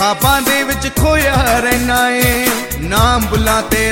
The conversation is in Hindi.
ख्वाबां दे विच खोया रहना है, नाम बुला तेरा